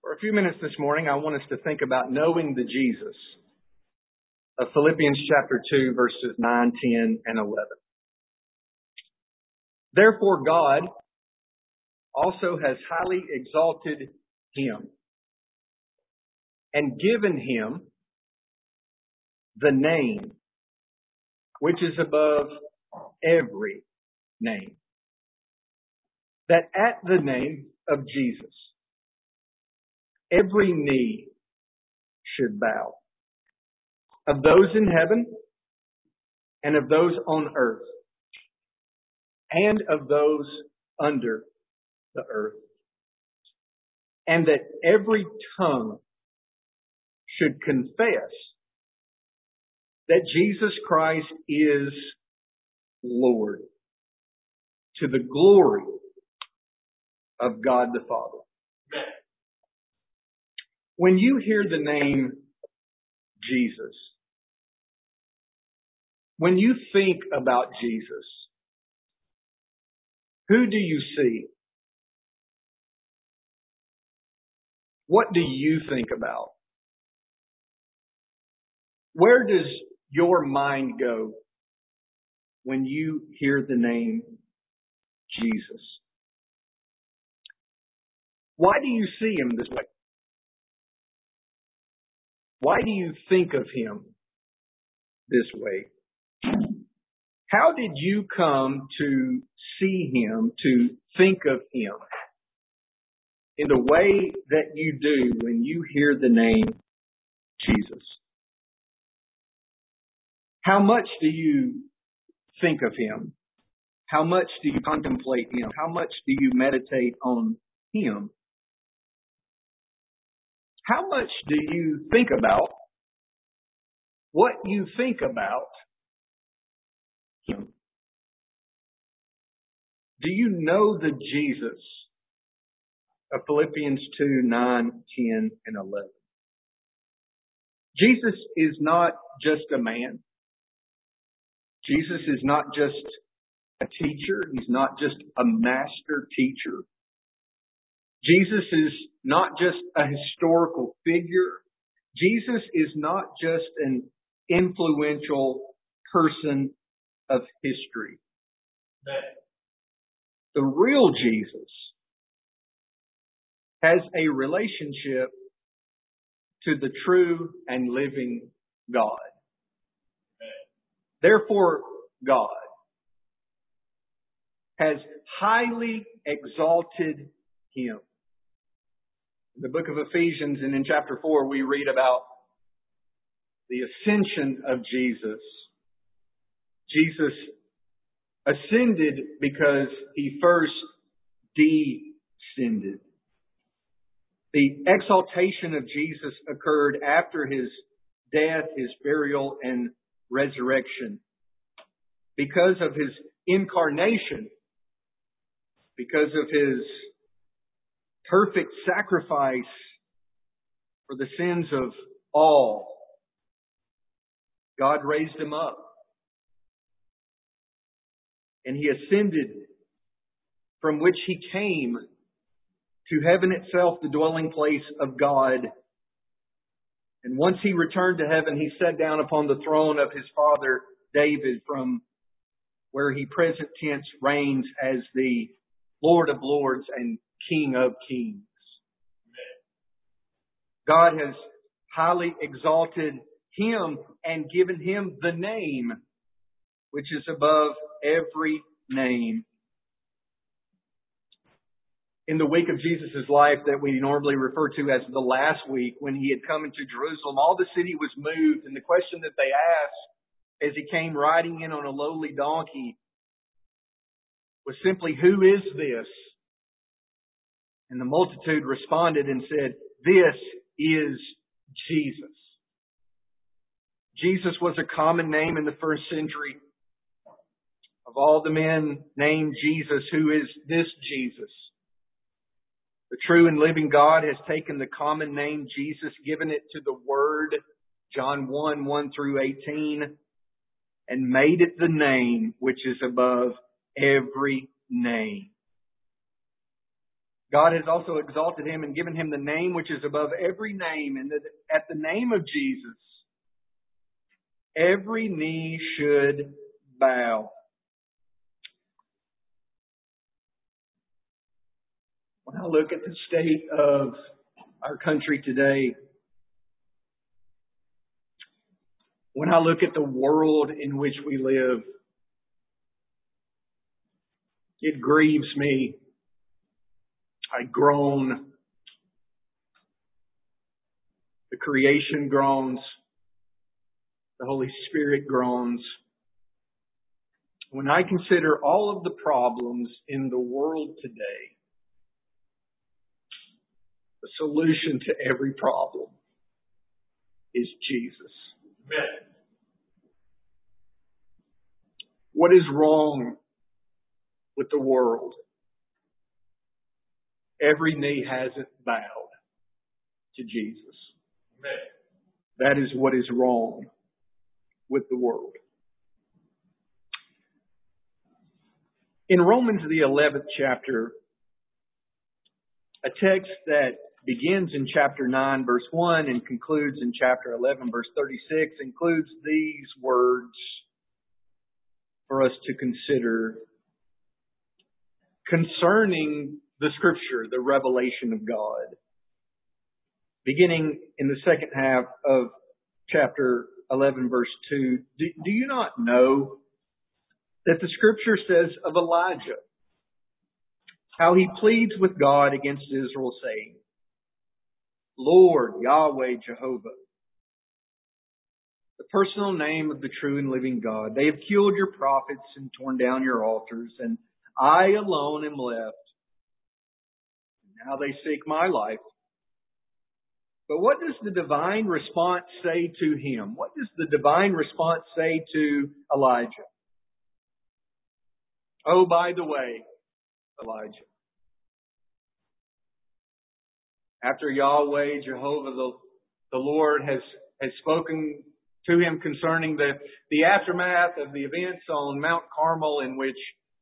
For a few minutes this morning, I want us to think about knowing the Jesus of Philippians chapter 2, verses 9, 10, and 11. Therefore, God also has highly exalted him and given him the name which is above every name, that at the name of Jesus, every knee should bow, of those in heaven and of those on earth and of those under the earth, and that every tongue should confess that Jesus Christ is Lord, to the glory of God the Father. When you hear the name Jesus, when you think about Jesus, who do you see? What do you think about? Where does your mind go when you hear the name Jesus? Why do you see him this way? Why do you think of him this way? How did you come to see him, to think of him in the way that you do when you hear the name Jesus? How much do you think of him? How much do you contemplate him? How much do you meditate on him? How much do you think about what you think about him? Do you know the Jesus of Philippians 2, 9, 10, and 11? Jesus is not just a man. Jesus is not just a teacher. He's not just a master teacher. Jesus is not just a historical figure. Jesus is not just an influential person of history. The real Jesus has a relationship to the true and living God. Therefore, God has highly exalted him. In the book of Ephesians and in chapter 4, we read about the ascension of Jesus. Jesus ascended because he first descended. The exaltation of Jesus occurred after his death, his burial, and resurrection. Because of his incarnation, because of his perfect sacrifice for the sins of all, God raised him up. And he ascended, from which he came to heaven itself, the dwelling place of God. And once he returned to heaven, he sat down upon the throne of his father David, from where he present tense reigns as the Lord of Lords and King of Kings. God has highly exalted him and given him the name which is above every name. In the week of Jesus' life that we normally refer to as the last week, when he had come into Jerusalem, all the city was moved, and the question that they asked as he came riding in on a lowly donkey was simply, "Who is this?" And the multitude responded and said, "This is Jesus." Jesus was a common name in the first century. Of all the men named Jesus, who is this Jesus? The true and living God has taken the common name Jesus, given it to the Word, John 1, 1 through 18, and made it the name which is above every name. God has also exalted him and given him the name which is above every name, and that at the name of Jesus, every knee should bow. When I look at the state of our country today, when I look at the world in which we live, it grieves me. I groan. The creation groans. The Holy Spirit groans. When I consider all of the problems in the world today, the solution to every problem is Jesus. Amen. What is wrong with the world? Every knee hasn't bowed to Jesus. Amen. That is what is wrong with the world. In Romans, the 11th chapter, a text that begins in chapter 9, verse 1 and concludes in chapter 11, verse 36, includes these words for us to consider concerning the Scripture, the revelation of God. Beginning in the second half of chapter 11, verse 2, do you not know that the Scripture says of Elijah how he pleads with God against Israel, saying, Lord, Yahweh, Jehovah, the personal name of the true and living God. They have killed your prophets and torn down your altars, and I alone am left. Now they seek my life. But what does the divine response say to him? What does the divine response say to Elijah? Oh, by the way, Elijah, after Yahweh, Jehovah, the Lord has spoken to him concerning the aftermath of the events on Mount Carmel, in which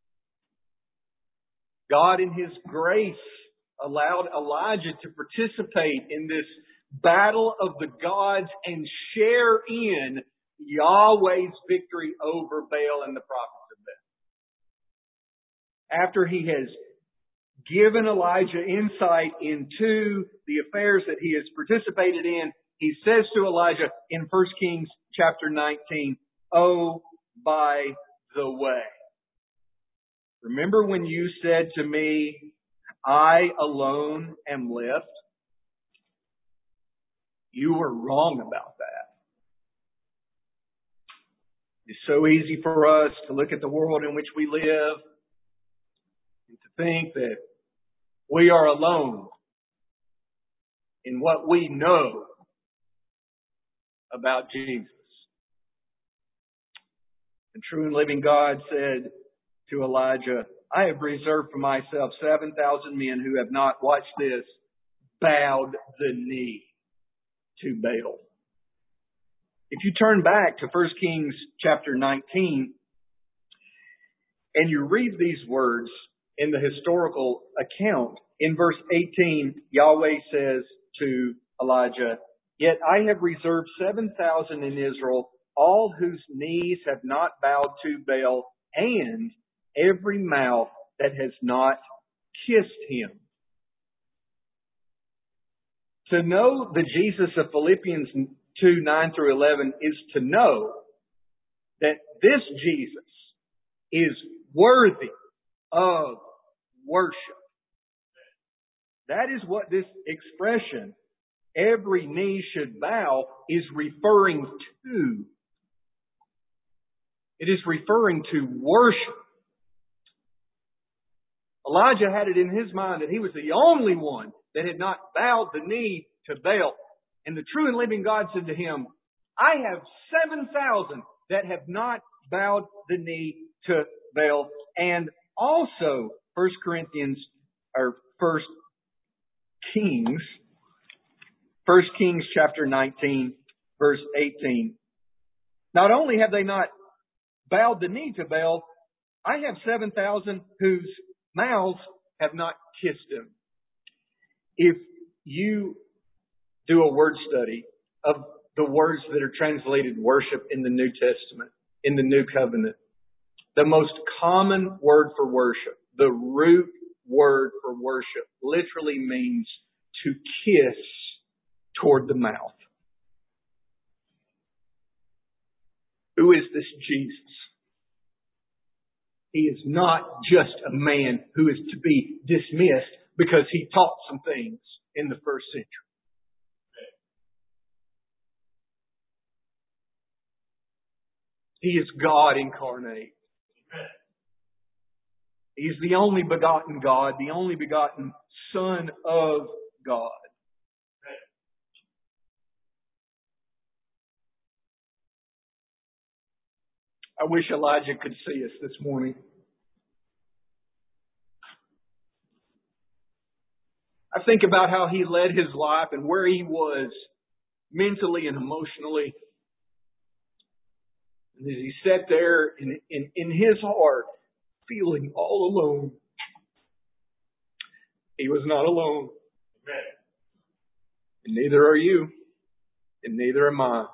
God in His grace allowed Elijah to participate in this battle of the gods and share in Yahweh's victory over Baal and the prophets of Baal. After He has given Elijah insight into the affairs that he has participated in, he says to Elijah in 1 Kings chapter 19, oh, by the way, remember when you said to me, I alone am left? You were wrong about that. It's so easy for us to look at the world in which we live and to think that we are alone in what we know about Jesus. The true and living God said to Elijah, I have reserved for myself 7,000 men who have not, watch this, bowed the knee to Baal. If you turn back to 1 Kings chapter 19 and you read these words in the historical account, in verse 18, Yahweh says to Elijah, yet I have reserved 7,000 in Israel, all whose knees have not bowed to Baal, and every mouth that has not kissed him. To know the Jesus of Philippians 2, 9 through 11 is to know that this Jesus is worthy of worship. That is what this expression, every knee should bow, is referring to. It is referring to worship. Elijah had it in his mind that he was the only one that had not bowed the knee to Baal. And the true and living God said to him, I have 7,000 that have not bowed the knee to Baal. And also, 1 Kings chapter 19, verse 18. Not only have they not bowed the knee to Baal, I have 7,000 whose mouths have not kissed him. If you do a word study of the words that are translated worship in the New Testament, in the New Covenant, the most common word for worship, the root word for worship, literally means to kiss toward the mouth. Who is this Jesus? He is not just a man who is to be dismissed because he taught some things in the first century. He is God incarnate. He is the only begotten God, the only begotten Son of God. I wish Elijah could see us this morning. I think about how he led his life and where he was mentally and emotionally. And as he sat there in his heart, feeling all alone, he was not alone. Amen. And neither are you, and neither am I. Amen.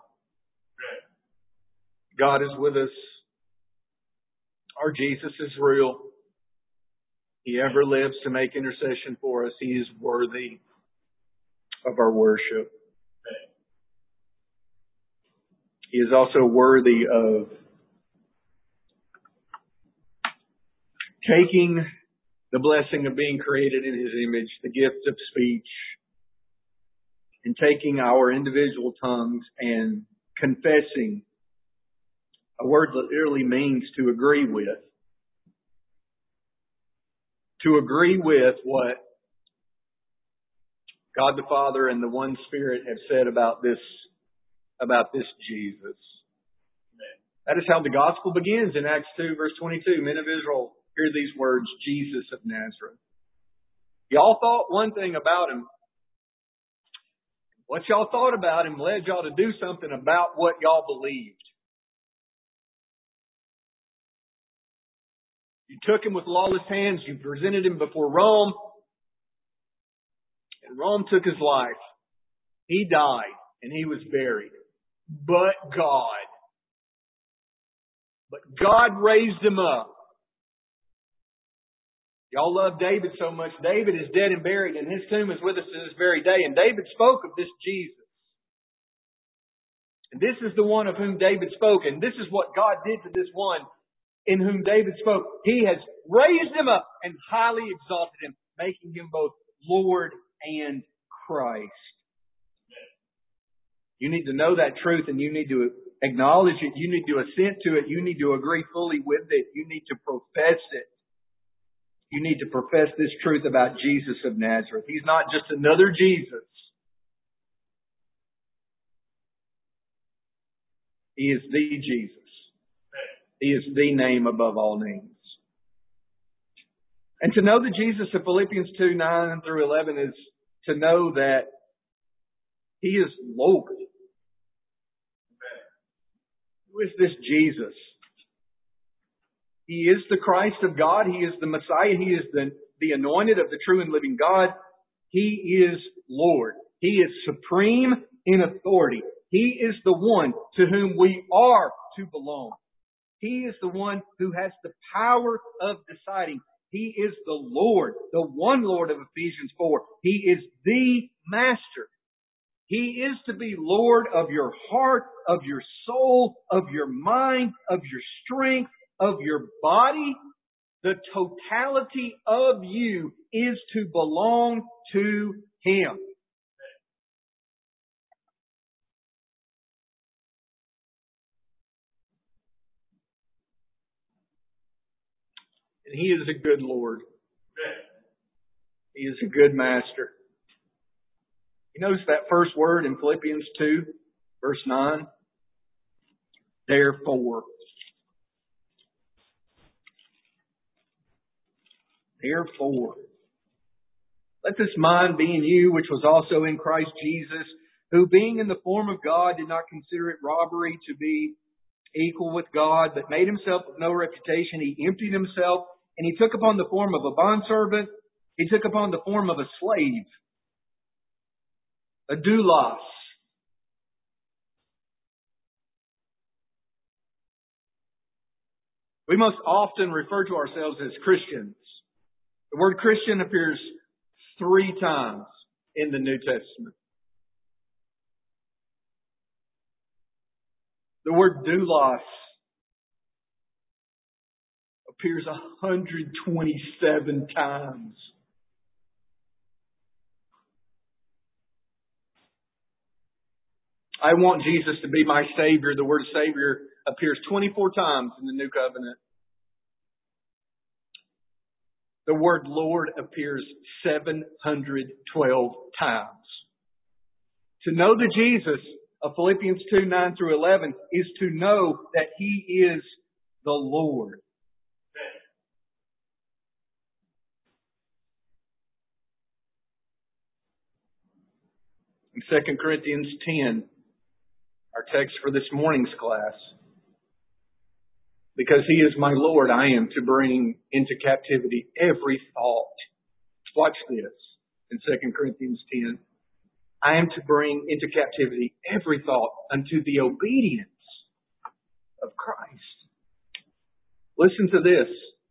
God is with us. Our Jesus is real. He ever lives to make intercession for us. He is worthy of our worship. He is also worthy of taking the blessing of being created in His image, the gift of speech, and taking our individual tongues and confessing, a word that literally means to agree with. To agree with what God the Father and the one Spirit have said about this Jesus. That is how the gospel begins in Acts 2 verse 22. Men of Israel, hear these words, Jesus of Nazareth. Y'all thought one thing about Him. What y'all thought about Him led y'all to do something about what y'all believed. You took Him with lawless hands. You presented Him before Rome. And Rome took His life. He died and He was buried. But God raised Him up. Y'all love David so much. David is dead and buried, and his tomb is with us to this very day. And David spoke of this Jesus. And this is the one of whom David spoke. And this is what God did to this one in whom David spoke. He has raised Him up and highly exalted Him, making Him both Lord and Christ. You need to know that truth, and you need to acknowledge it. You need to assent to it. You need to agree fully with it. You need to profess it. You need to profess this truth about Jesus of Nazareth. He's not just another Jesus. He is the Jesus. He is the name above all names. And to know the Jesus of Philippians 2, 9 through 11 is to know that He is Lord. Who is this Jesus? He is the Christ of God. He is the Messiah. He is the anointed of the true and living God. He is Lord. He is supreme in authority. He is the one to whom we are to belong. He is the one who has the power of deciding. He is the Lord, the one Lord of Ephesians 4. He is the Master. He is to be Lord of your heart, of your soul, of your mind, of your strength, of your body. The totality of you is to belong to Him. And He is a good Lord. He is a good Master. You notice that first word in Philippians 2, verse 9? Therefore. Therefore. Let this mind be in you, which was also in Christ Jesus, who being in the form of God did not consider it robbery to be equal with God, but made Himself of no reputation. He emptied Himself, and He took upon the form of a bondservant. He took upon the form of a slave, a doulos. We most often refer to ourselves as Christians. The word Christian appears 3 times in the New Testament. The word doulos appears 127 times. I want Jesus to be my Savior. The word Savior appears 24 times in the New Covenant. The word Lord appears 712 times. To know the Jesus of Philippians 2, 9 through 11 is to know that He is the Lord. In 2 Corinthians 10, our text for this morning's class, because He is my Lord, I am to bring into captivity every thought. Watch this in 2 Corinthians 10. I am to bring into captivity every thought unto the obedience of Christ. Listen to this.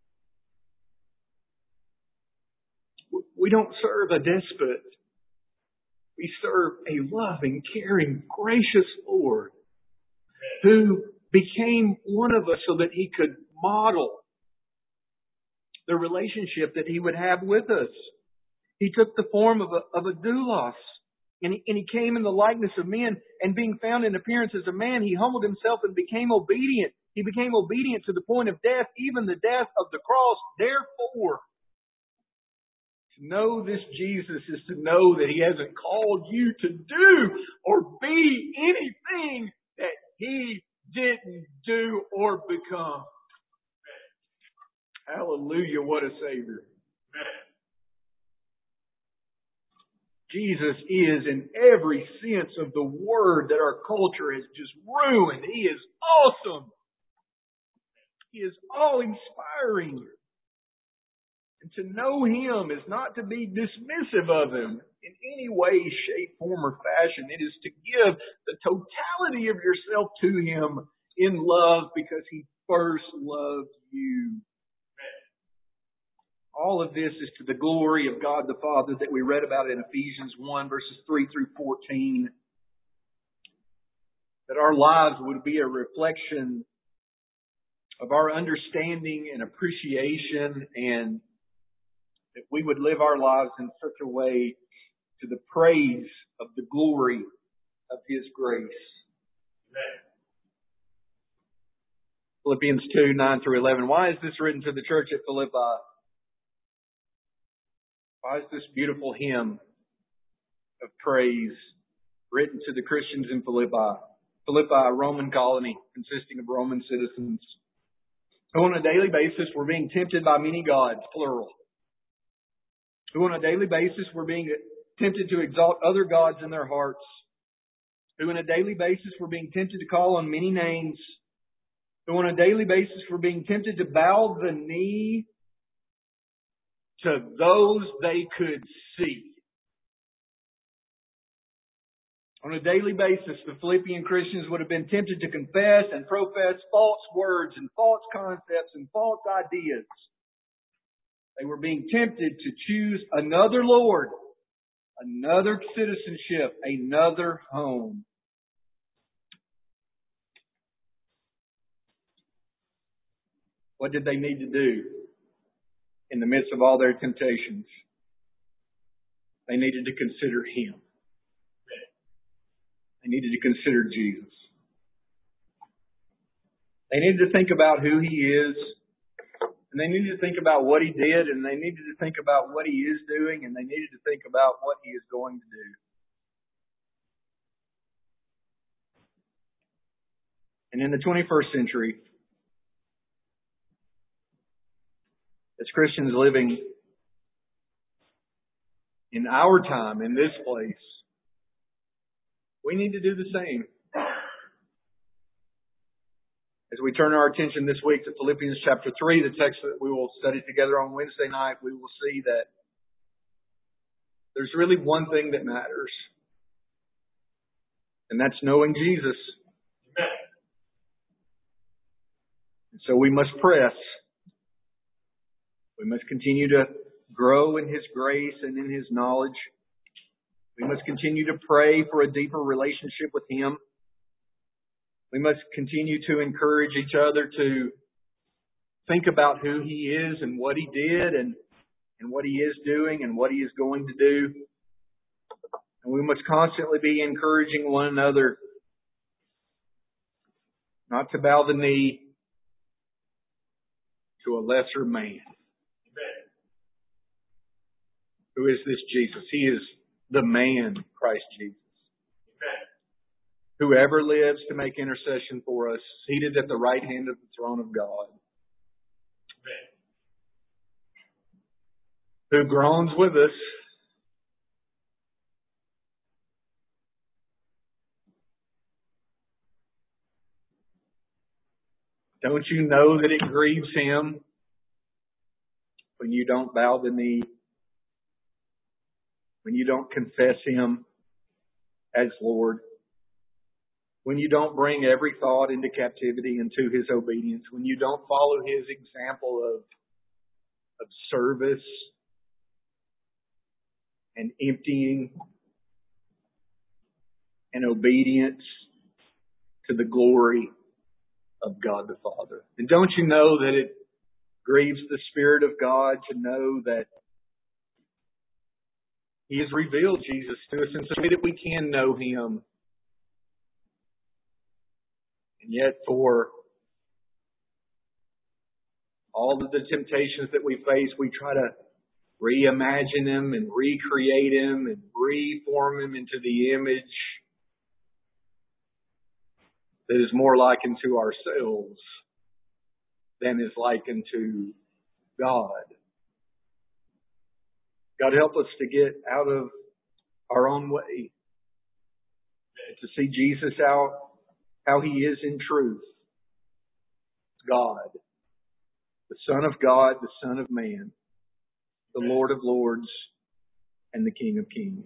We don't serve a despot. We serve a loving, caring, gracious Lord who became one of us so that He could model the relationship that He would have with us. He took the form of a doulos. And he came in the likeness of men, and being found in appearance as a man, He humbled Himself and became obedient. He became obedient to the point of death, even the death of the cross. Therefore, to know this Jesus is to know that He hasn't called you to do or be anything that He didn't do or become. Hallelujah, what a Savior. Jesus is, in every sense of the word that our culture has just ruined. He is awesome. He is all-inspiring. And to know Him is not to be dismissive of Him in any way, shape, form, or fashion. It is to give the totality of yourself to Him in love because He first loved you. All of this is to the glory of God the Father that we read about in Ephesians 1, verses 3 through 14. That our lives would be a reflection of our understanding and appreciation, and that we would live our lives in such a way to the praise of the glory of His grace. Amen. Philippians 2, 9 through 11. Why is this written to the church at Philippi? Why is this beautiful hymn of praise written to the Christians in Philippi? Philippi, a Roman colony consisting of Roman citizens, who on a daily basis were being tempted by many gods, plural. Who on a daily basis were being tempted to exalt other gods in their hearts. Who on a daily basis were being tempted to call on many names. Who on a daily basis were being tempted to bow the knee to those they could see. On a daily basis, the Philippian Christians would have been tempted to confess and profess false words and false concepts and false ideas. They were being tempted to choose another Lord, another citizenship, another home. What did they need to do in the midst of all their temptations? They needed to consider Him. They needed to consider Jesus. They needed to think about who He is. And they needed to think about what He did. And they needed to think about what He is doing. And they needed to think about what He is going to do. And in the 21st century, as Christians living in our time, in this place, we need to do the same. As we turn our attention this week to Philippians chapter 3, the text that we will study together on Wednesday night, we will see that there's really one thing that matters. And that's knowing Jesus. And so we must press. We must continue to grow in His grace and in His knowledge. We must continue to pray for a deeper relationship with Him. We must continue to encourage each other to think about who He is and what He did and what He is doing and what He is going to do. And we must constantly be encouraging one another not to bow the knee to a lesser man. Who is this Jesus? He is the man, Christ Jesus. Whoever lives to make intercession for us, seated at the right hand of the throne of God. Who groans with us. Don't you know that it grieves Him when you don't bow the knee? When you don't confess Him as Lord? When you don't bring every thought into captivity into His obedience? When you don't follow His example of service and emptying and obedience to the glory of God the Father? And don't you know that it grieves the Spirit of God to know that He has revealed Jesus to us in such a way that we can know Him? And yet for all of the temptations that we face, we try to reimagine Him and recreate Him and reform Him into the image that is more likened to ourselves than is likened to God. God, help us to get out of our own way, to see Jesus how He is in truth. God, the Son of God, the Son of Man, the Lord of Lords, and the King of Kings.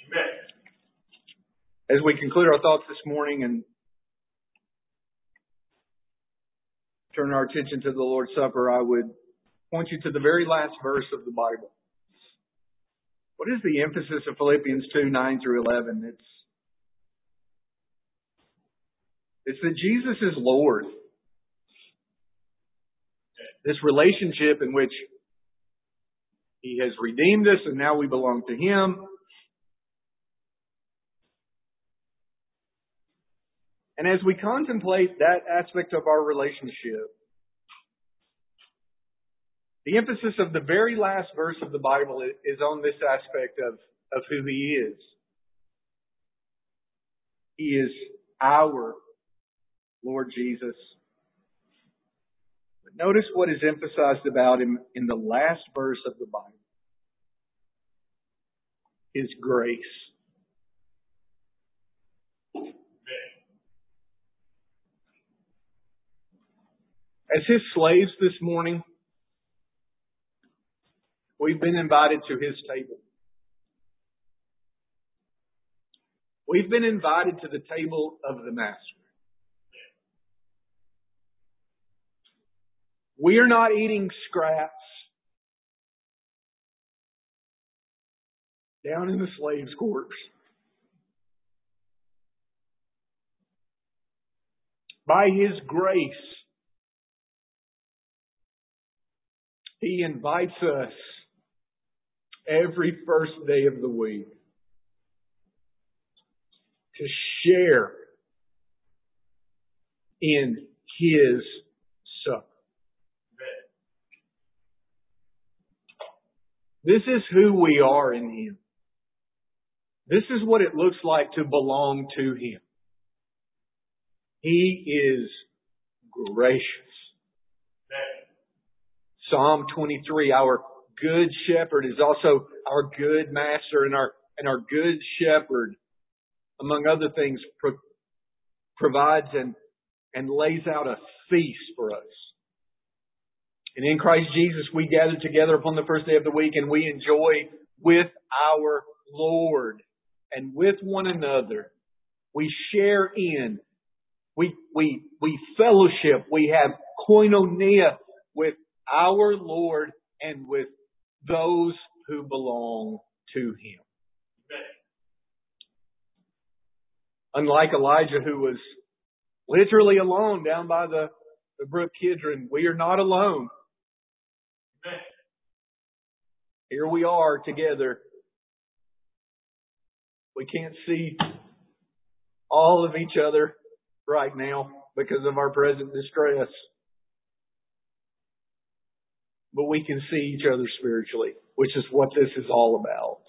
As we conclude our thoughts this morning and turn our attention to the Lord's Supper, I would point you to the very last verse of the Bible. What is the emphasis of Philippians 2, 9 through 11? It's that Jesus is Lord. This relationship in which He has redeemed us and now we belong to Him. And as we contemplate that aspect of our relationship, the emphasis of the very last verse of the Bible is on this aspect of who He is. He is our Lord Jesus. But notice what is emphasized about Him in the last verse of the Bible. His grace. As His slaves this morning, we've been invited to His table. We've been invited to the table of the Master. We are not eating scraps down in the slave's quarters. By His grace, He invites us every first day of the week to share in His supper. This is who we are in Him. This is what it looks like to belong to Him. He is gracious. Psalm 23, our good shepherd is also our good master, and our good shepherd, among other things, provides and lays out a feast for us. And in Christ Jesus, we gather together upon the first day of the week and we enjoy with our Lord and with one another. We share in. We fellowship. We have koinonia with our Lord and with those who belong to Him. Unlike Elijah, who was literally alone down by the brook Kidron, we are not alone. Here we are together. We can't see all of each other right now because of our present distress. But we can see each other spiritually, which is what this is all about.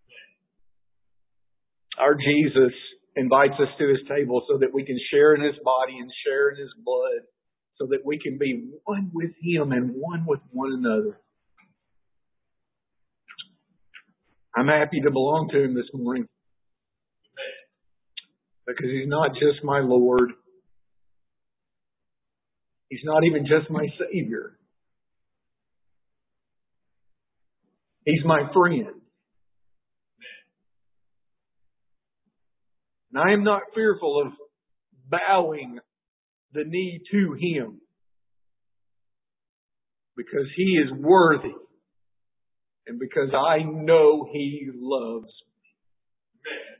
Our Jesus invites us to His table so that we can share in His body and share in His blood, so that we can be one with Him and one with one another. I'm happy to belong to Him this morning, because He's not just my Lord. He's not even just my Savior. He's my friend. And I am not fearful of bowing the knee to Him, because He is worthy and because I know He loves me.